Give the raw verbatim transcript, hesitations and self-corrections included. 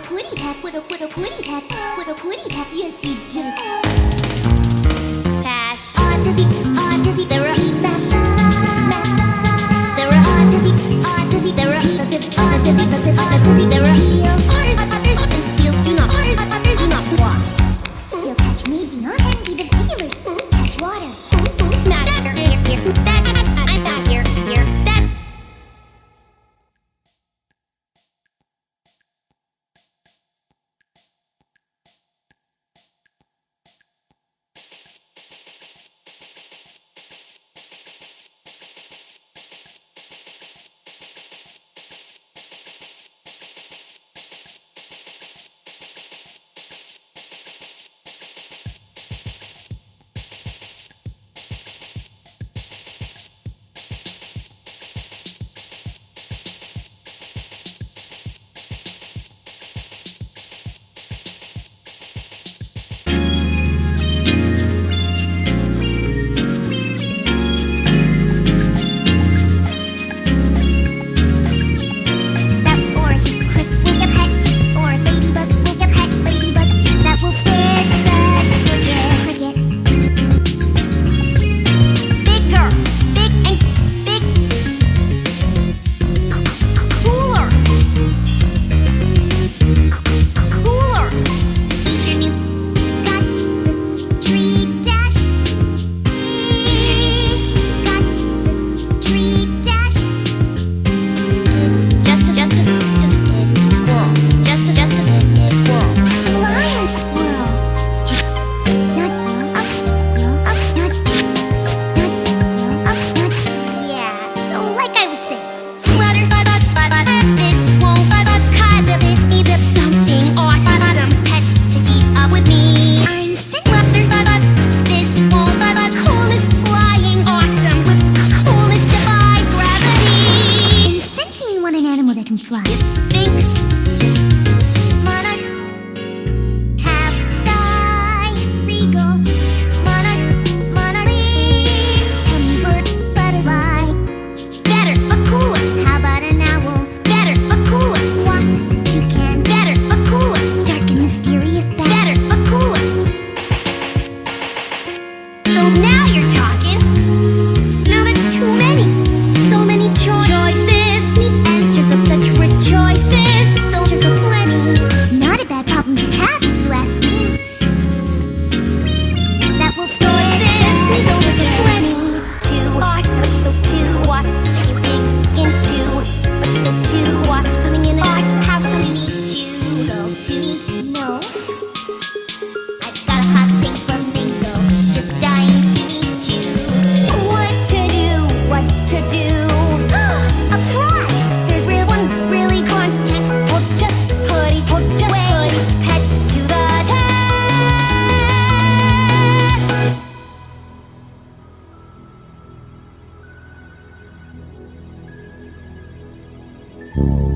putty pet, with a with a putty pet, with a putty pet. Yes, he does. Pass. Odyssey, Odyssey, there are heat mess, mess. There are Odyssey, Odyssey, there are heat Odyssey, Odyssey, there are heel. Otters, otters, and seals do not. Otters, otters do not walk. Seal catch maybe not. Ten feet of tiger. Catch water. Not here, here, here. That I'm not here, here. That. Fly. Think monarch, have sky, regal, monarch, monarch, hummingbird, butterfly. Better but cooler. How about an owl? Better but cooler. Wasp, toucan. Better but cooler. Dark and mysterious bat. Better but cooler. So now you're talking. Now that's too many. So many cho choices. Such rich choices, don't just a plenty. Not a bad problem to have if you ask me. That will choices, don't just a plenty. Too awesome, though too awesome. You dig into, but the two wasps swimming in an awesome house. To meet you, go to meet no. I've got a hot pink flamingo, just dying to meet you. What to do? What to do? A prize! There's real one really contest. We'll just put it, we'll just put each pet to the test.